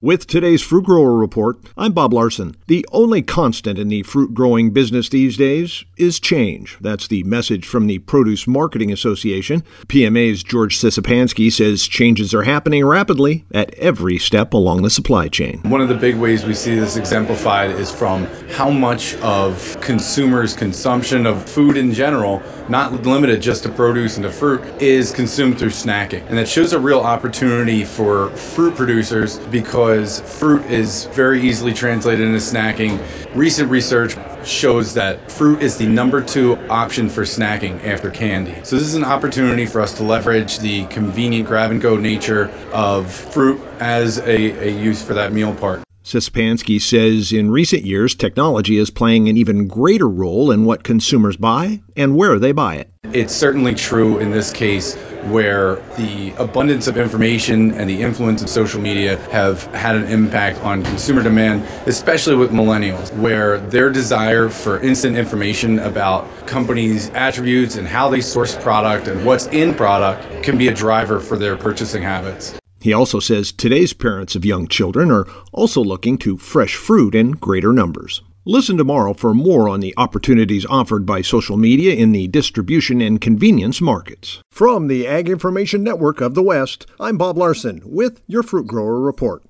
With today's Fruit Grower Report, I'm Bob Larson. The only constant in the fruit growing business these days is change. That's the message from the Produce Marketing Association. PMA's George Sysopansky says changes are happening rapidly at every step along the supply chain. One of the big ways we see this exemplified is from how much of consumers' consumption of food in general, not limited just to produce and to fruit, is consumed through snacking. And that shows a real opportunity for fruit producers because fruit is very easily translated into snacking. Recent research shows that fruit is the number 2 option for snacking after candy. So this is an opportunity for us to leverage the convenient grab-and-go nature of fruit as a use for that meal part. Sysopansky says in recent years, technology is playing an even greater role in what consumers buy and where they buy it. It's certainly true in this case where the abundance of information and the influence of social media have had an impact on consumer demand, especially with millennials, where their desire for instant information about companies' attributes and how they source product and what's in product can be a driver for their purchasing habits. He also says today's parents of young children are also looking to fresh fruit in greater numbers. Listen tomorrow for more on the opportunities offered by social media in the distribution and convenience markets. From the Ag Information Network of the West, I'm Bob Larson with your Fruit Grower Report.